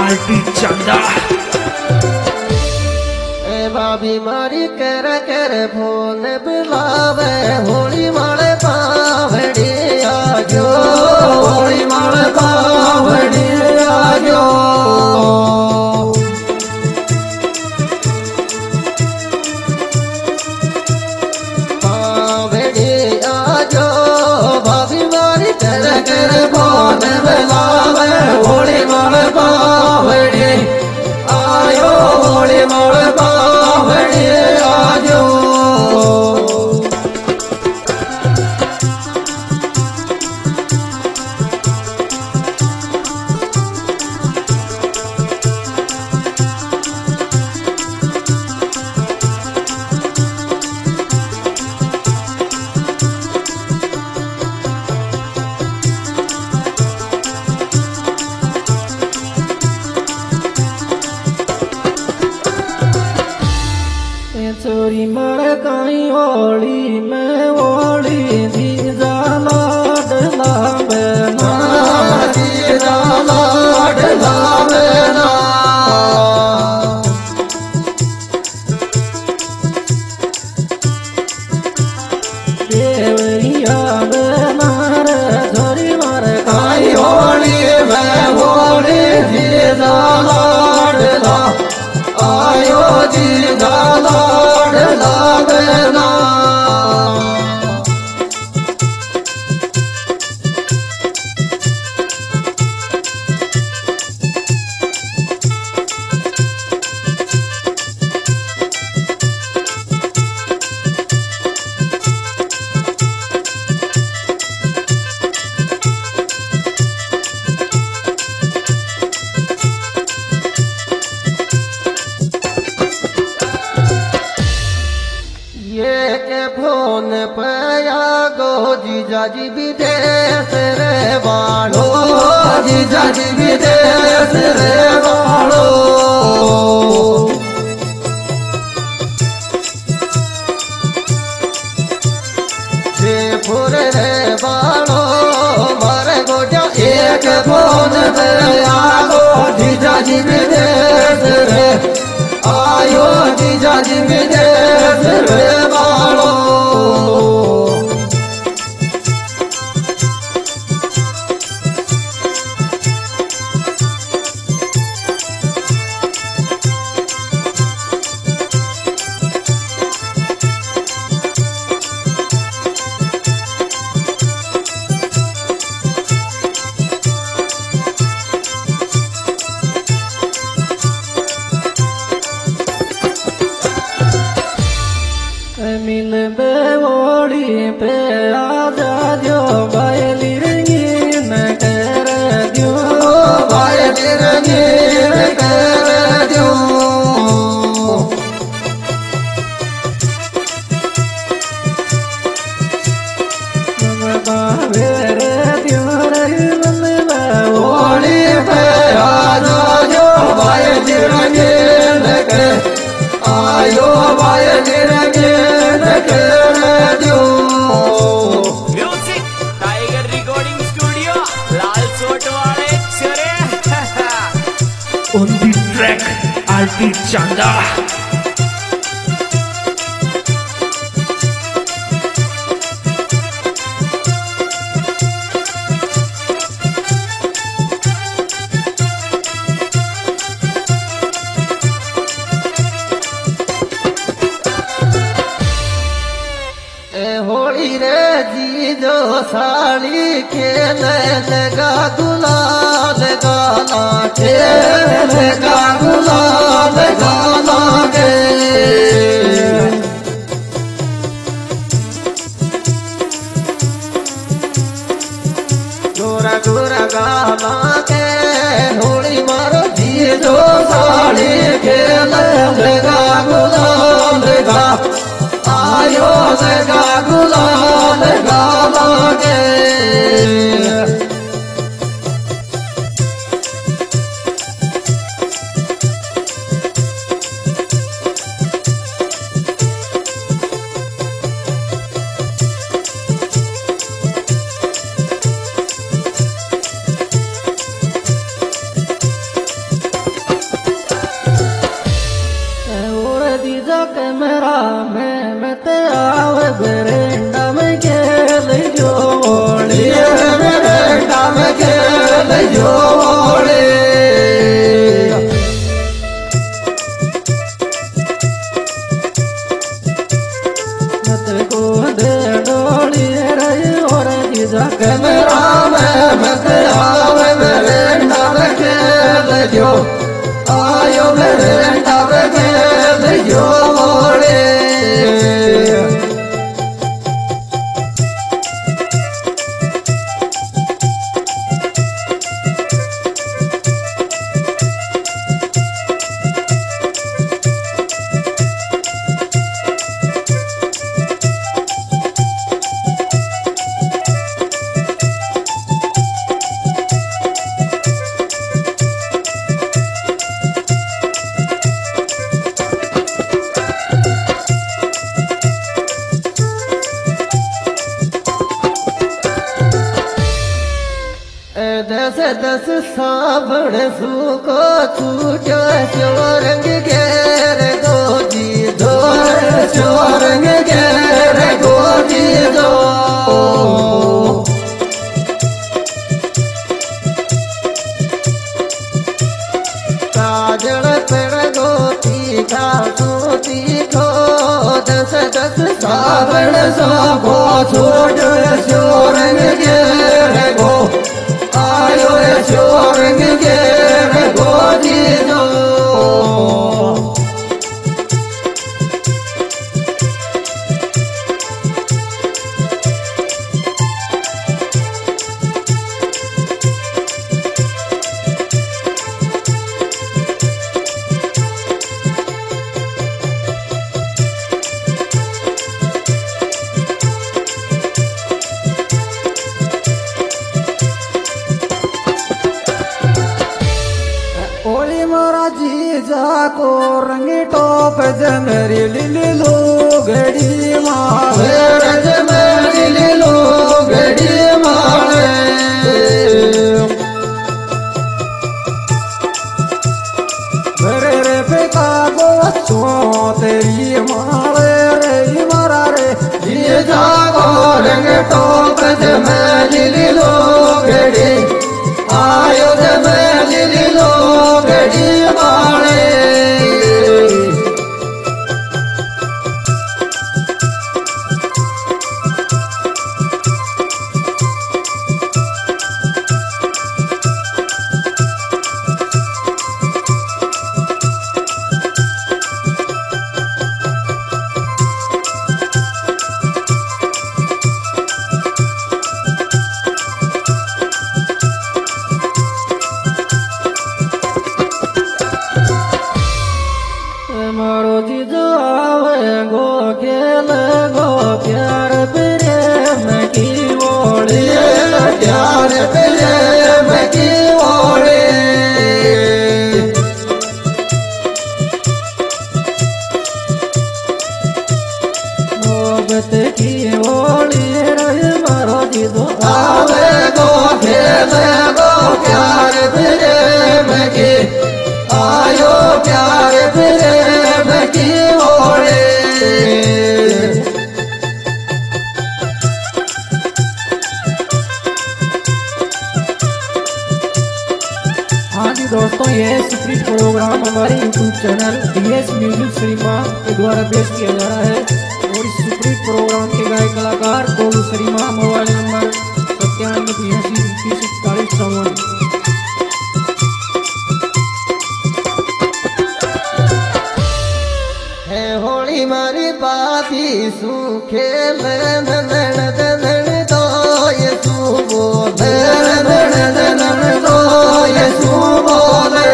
आरती चंदा ए भाभी मारी कर कर फोन बुलावे होली माले पावड़ी आजो होली माले पावड़ी आजो पावड़ी आजो भाभी मारी कर कर फोन बुलावे होली माले पावड़ी आयो होली माले पावड़ी आजो चोरी मड़काई होली में होली दीजा लाडला बेना दीजा लाडला बेना देवरिया बेना रे चोरी मड़काई होली में होली दीजा लाडला आयो दीजा लाडला बेना ये के फोन पे आगो जीजा जी विदेश रे वालो जीजा जी विदेश रे वालो जयपुर रे वालो मारे गोजा एक फोन पे आगो जीजा जी विदेश रे आयो जीजा जी विदेश रे वालो मिल बेवोड़ी पे आजा जो बायली रंगीन कर दियो बायली रंगीन कर दियो बाबे रे दियो बेवोड़ी पे आजा जो बायली रंगीन कर आयो बायली रंगीन म्यूजिक टाइगर रिकॉर्डिंग स्टूडियो लाल सोट वाले चरे ऑन दी ट्रैक आरती चंदा होली रे जी जो साड़ी खेल लगा गुलाल गाना खेल लगा गुलाल गाना गे गोरा गोरा गाना के होली मारो जी जो साड़ी खेल लगा गुलाल गा आयो लगा गुलाल गाना गे सूरत को दे डोली रही और जीजा कैमरा में मत आवे मेरे नाम के दो आयो मेरे नाम के दो मोड़े दस दस साबण सूको छूटो शोरंग घेर गोजी दो शोरंग घेर गोजी दो काजल पेड़ गोती का सूती खो दस दस साबण सूको छूटो शोरंग घेर गो आयो रे शोरंग घेर गोजी दो जीजा को रंग टोप जमेरी लिली लो गड़ी मारे जमेरी लिली लो गड़ी मारे मेरे रे पिता को अच्छो तेरी मारे रे मारा रे जीजा को रंग टोप जमेरी लिली लो गड़ी आयो जमेरी लिली लो गड़ी मारो जीजो आवे गो खेल गो प्यार प्रेम की ओढ़े प्यार प्रेम की ओढ़े मोहब्बत की ओढ़े रहे मारो जीजो आवे गो खेल गो प्यार प्रेम की आयो प्यार प्रेम की ओढ़े हाँ जी दोस्तों, ये स्क्रिप्ट प्रोग्राम हमारे YouTube channel DS music Shrima के द्वारा पेश किया जा रहा है और इस स्क्रिप्ट प्रोग्राम के गायक कलाकार गोलू श्रीमा, मोबाइल नंबर 97834047। होली मारी बाती सूखे दो ये बोले दो ये बोले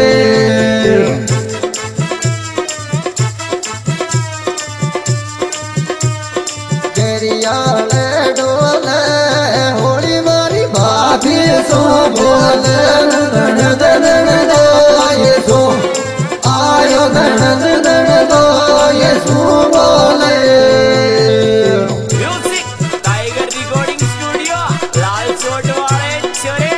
गरियाले डोले होली मारी बाती सो बोले दो ये सो आयो दो ये बोले म्यूजिक टाइगर रिकॉर्डिंग स्टूडियो लाल सोट वाले छोरे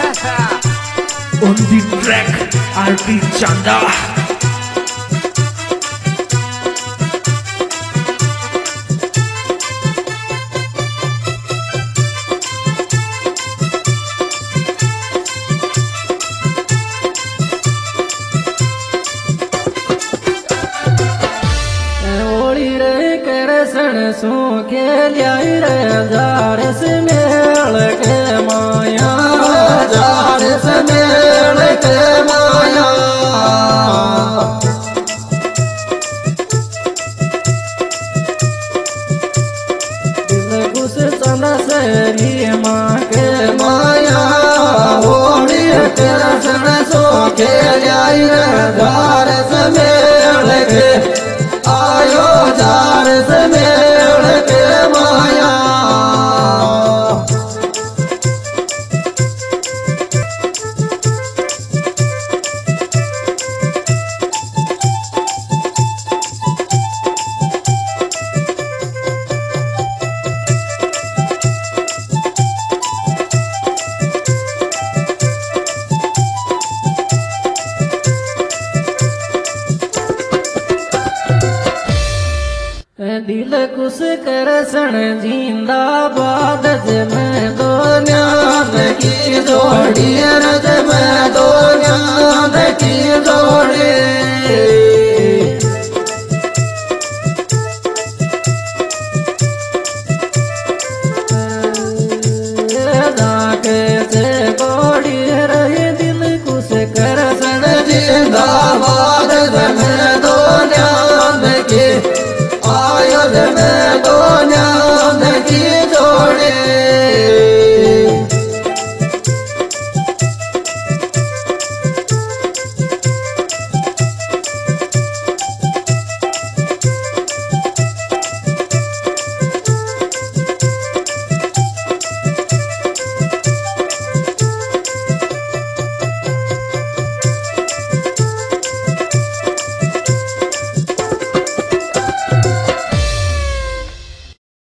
On the track, RT Chanda. ओली रे करसन सो खेलिया रे जार से मेल के माया जार से मेल के माया दिल घुस चला सरी माँ के माया होड़ी तेरा सन सो खेलिया रे जार से मेल के आयो जार से मेल के माया दिल कुछ कर सण जिंदाबाद मैं दो न्यान की जोड़ी रज मैं दो न्यान की जोड़ी